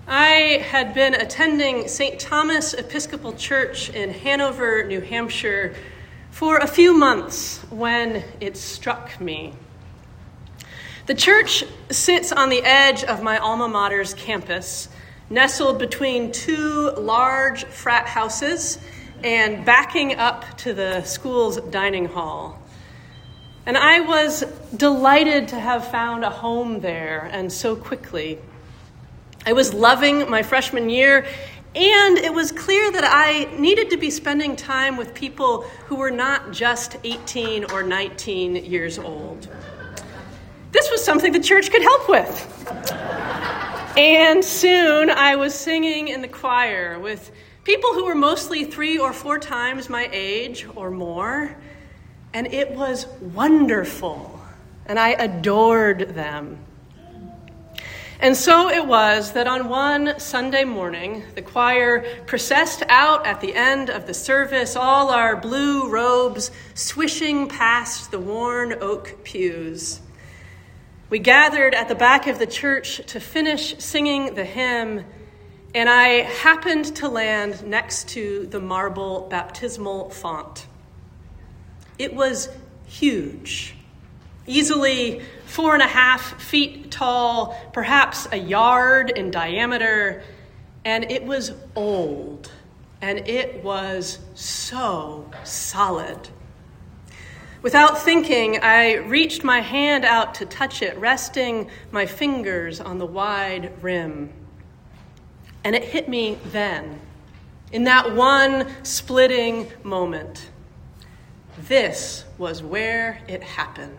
I had been attending St. Thomas Episcopal Church in Hanover, New Hampshire, for a few months when it struck me. The church sits on the edge of my alma mater's campus, nestled between two large frat houses and backing up to the school's dining hall. And I was delighted to have found a home there, and so quickly. I was loving my freshman year, and it was clear that I needed to be spending time with people who were not just 18 or 19 years old. This was something the church could help with. And soon I was singing in the choir with people who were mostly 3 or 4 times my age or more, and it was wonderful, and I adored them. And so it was that on one Sunday morning, the choir processed out at the end of the service, all our blue robes swishing past the worn oak pews. We gathered at the back of the church to finish singing the hymn, and I happened to land next to the marble baptismal font. It was huge. Easily 4.5 feet tall, perhaps a yard in diameter, and it was old, and it was so solid. Without thinking, I reached my hand out to touch it, resting my fingers on the wide rim. And it hit me then, in that one splitting moment. This was where it happened.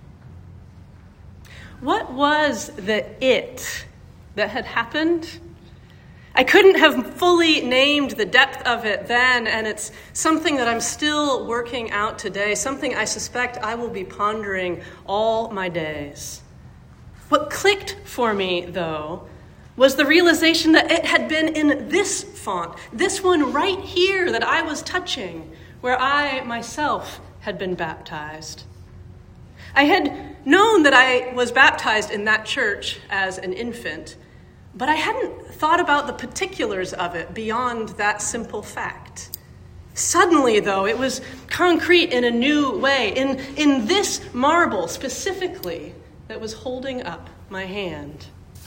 What was the it that had happened? I couldn't have fully named the depth of it then, and it's something that I'm still working out today, something I suspect I will be pondering all my days. What clicked for me, though, was the realization that it had been in this font, this one right here that I was touching, where I myself had been baptized. I had known that I was baptized in that church as an infant, but I hadn't thought about the particulars of it beyond that simple fact. Suddenly, though, it was concrete in a new way, in this marble specifically that was holding up my hand.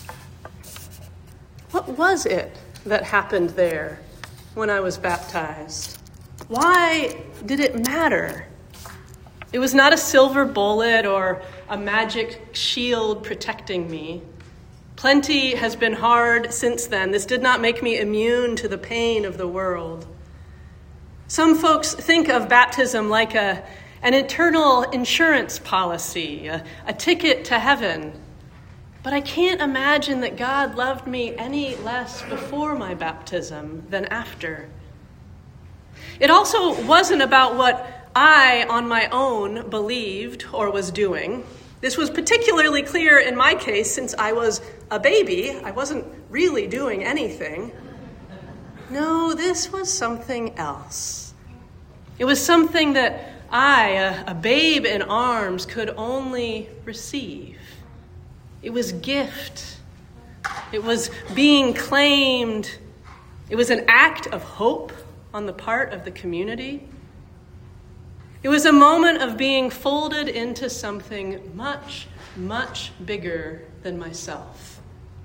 What was it that happened there when I was baptized? Why did it matter? It was not a silver bullet or a magic shield protecting me. Plenty has been hard since then. This did not make me immune to the pain of the world. Some folks think of baptism like an eternal insurance policy, a ticket to heaven. But I can't imagine that God loved me any less before my baptism than after. It also wasn't about what I, on my own, believed or was doing. This was particularly clear in my case since I was a baby. I wasn't really doing anything. No, this was something else. It was something that I, a babe in arms, could only receive. It was gift. It was being claimed. It was an act of hope on the part of the community. It was a moment of being folded into something much, much bigger than myself.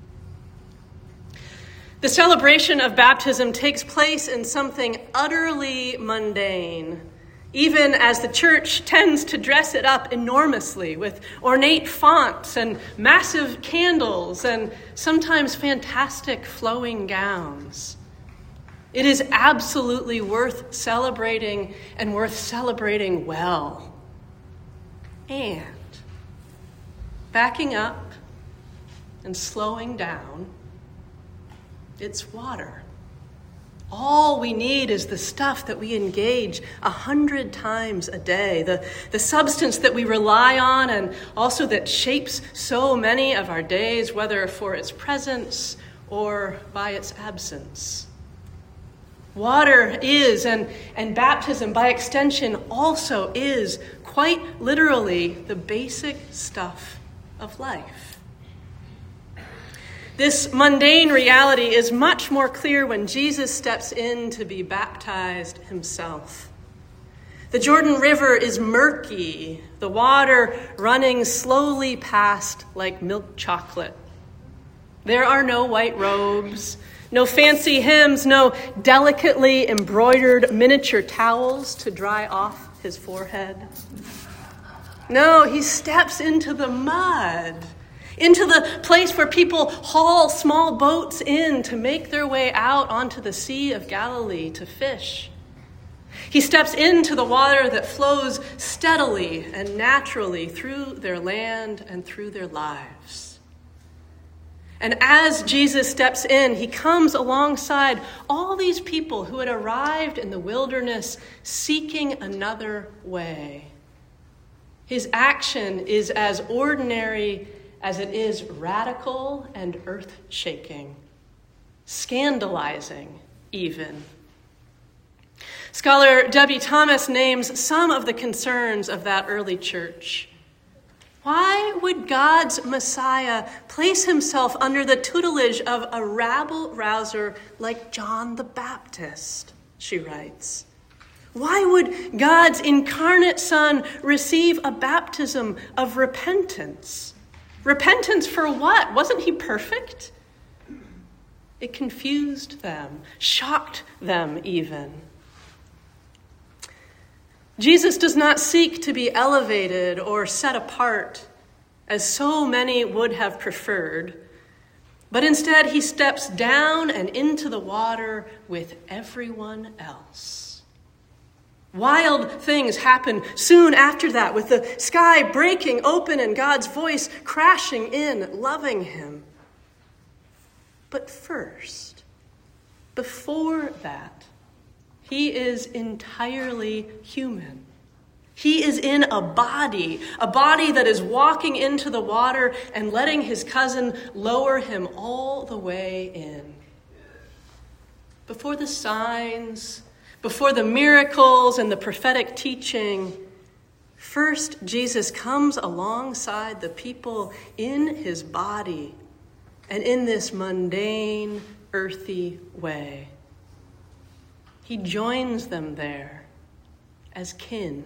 The celebration of baptism takes place in something utterly mundane, even as the church tends to dress it up enormously with ornate fonts and massive candles and sometimes fantastic flowing gowns. It is absolutely worth celebrating and worth celebrating well. And backing up and slowing down, it's water. All we need is the stuff that we engage 100 times a day, the substance that we rely on and also that shapes so many of our days, whether for its presence or by its absence. Water is, and baptism by extension also is, quite literally the basic stuff of life. This mundane reality is much more clear when Jesus steps in to be baptized himself. The Jordan River is murky, the water running slowly past like milk chocolate. There are no white robes, no fancy hymns, no delicately embroidered miniature towels to dry off his forehead. No, he steps into the mud, into the place where people haul small boats in to make their way out onto the Sea of Galilee to fish. He steps into the water that flows steadily and naturally through their land and through their lives. And as Jesus steps in, he comes alongside all these people who had arrived in the wilderness seeking another way. His action is as ordinary as it is radical and earth-shaking, scandalizing even. Scholar W. Thomas names some of the concerns of that early church. Why would God's Messiah place himself under the tutelage of a rabble-rouser like John the Baptist, she writes. Why would God's incarnate Son receive a baptism of repentance? Repentance for what? Wasn't he perfect? It confused them, shocked them even. Jesus does not seek to be elevated or set apart, as so many would have preferred, but instead he steps down and into the water with everyone else. Wild things happen soon after that, with the sky breaking open and God's voice crashing in, loving him. But first, before that, he is entirely human. He is in a body that is walking into the water and letting his cousin lower him all the way in. Before the signs, before the miracles and the prophetic teaching, first Jesus comes alongside the people in his body and in this mundane, earthy way. He joins them there as kin.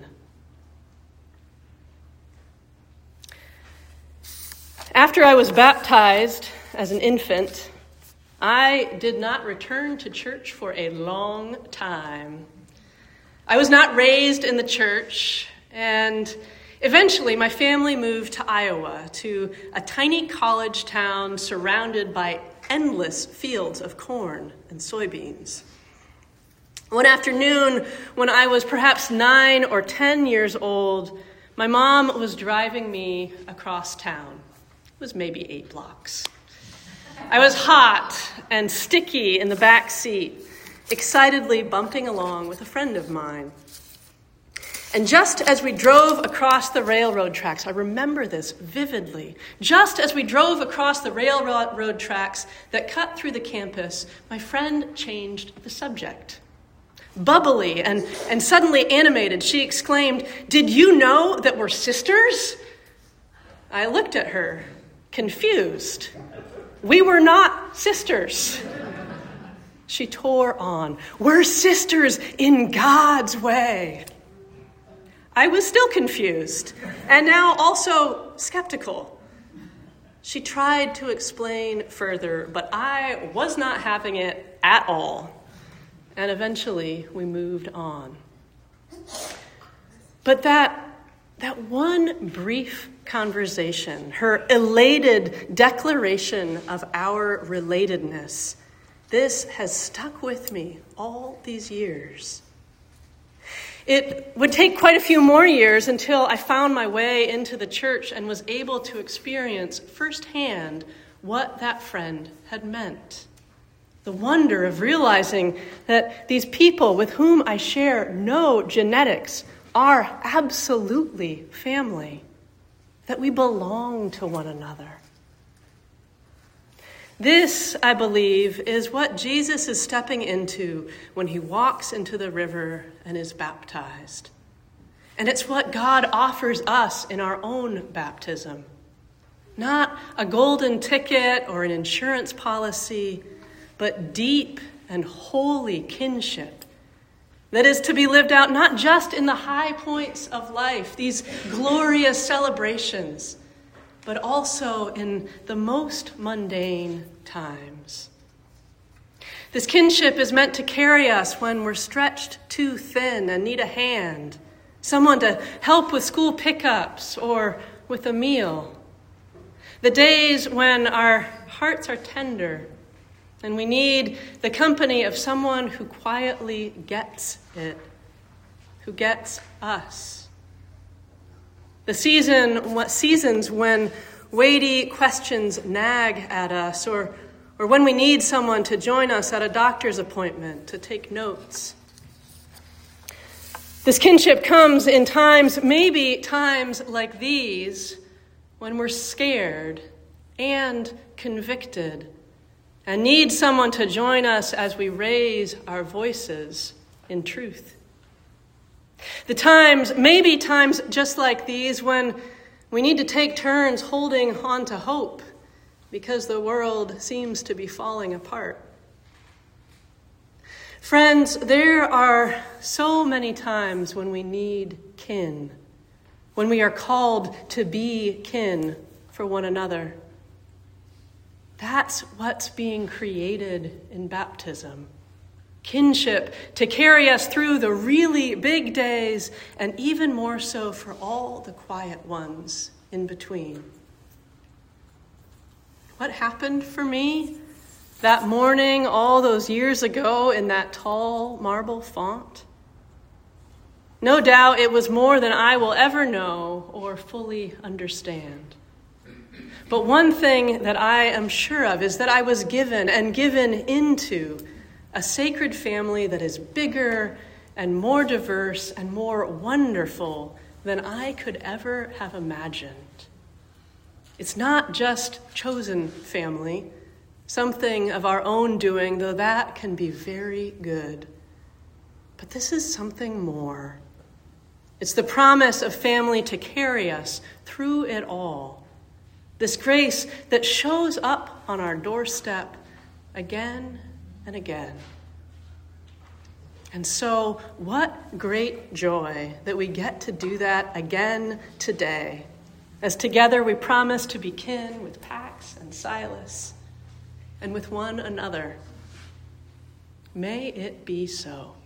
After I was baptized as an infant, I did not return to church for a long time. I was not raised in the church, and eventually my family moved to Iowa, to a tiny college town surrounded by endless fields of corn and soybeans. One afternoon, when I was perhaps 9 or 10 years old, my mom was driving me across town. It was maybe 8 blocks. I was hot and sticky in the back seat, excitedly bumping along with a friend of mine. And just as we drove across the railroad tracks, I remember this vividly, just as we drove across the railroad tracks that cut through the campus, my friend changed the subject. Bubbly and suddenly animated, she exclaimed, "Did you know that we're sisters?" I looked at her, confused. We were not sisters. She tore on, "We're sisters in God's way." I was still confused, and now also skeptical. She tried to explain further, but I was not having it at all. And eventually we moved on. But that one brief conversation, her elated declaration of our relatedness, this has stuck with me all these years. It would take quite a few more years until I found my way into the church and was able to experience firsthand what that friend had meant. The wonder of realizing that these people with whom I share no genetics are absolutely family, that we belong to one another. This, I believe, is what Jesus is stepping into when he walks into the river and is baptized. And it's what God offers us in our own baptism. not a golden ticket or an insurance policy, but deep and holy kinship that is to be lived out not just in the high points of life, these glorious celebrations, but also in the most mundane times. This kinship is meant to carry us when we're stretched too thin and need a hand, someone to help with school pickups or with a meal. The days when our hearts are tender and we need the company of someone who quietly gets it, who gets us. The seasons when weighty questions nag at us, or when we need someone to join us at a doctor's appointment to take notes. This kinship comes in times, maybe times like these, when we're scared and convicted and need someone to join us as we raise our voices in truth. The times, maybe times just like these, when we need to take turns holding on to hope because the world seems to be falling apart. Friends, there are so many times when we need kin, when we are called to be kin for one another. That's what's being created in baptism. Kinship to carry us through the really big days and even more so for all the quiet ones in between. What happened for me that morning all those years ago in that tall marble font? No doubt it was more than I will ever know or fully understand. But one thing that I am sure of is that I was given and given into a sacred family that is bigger and more diverse and more wonderful than I could ever have imagined. It's not just chosen family, something of our own doing, though that can be very good. But this is something more. It's the promise of family to carry us through it all. This grace that shows up on our doorstep again and again. And so, what great joy that we get to do that again today, as together we promise to be kin with Pax and Silas and with one another. May it be so.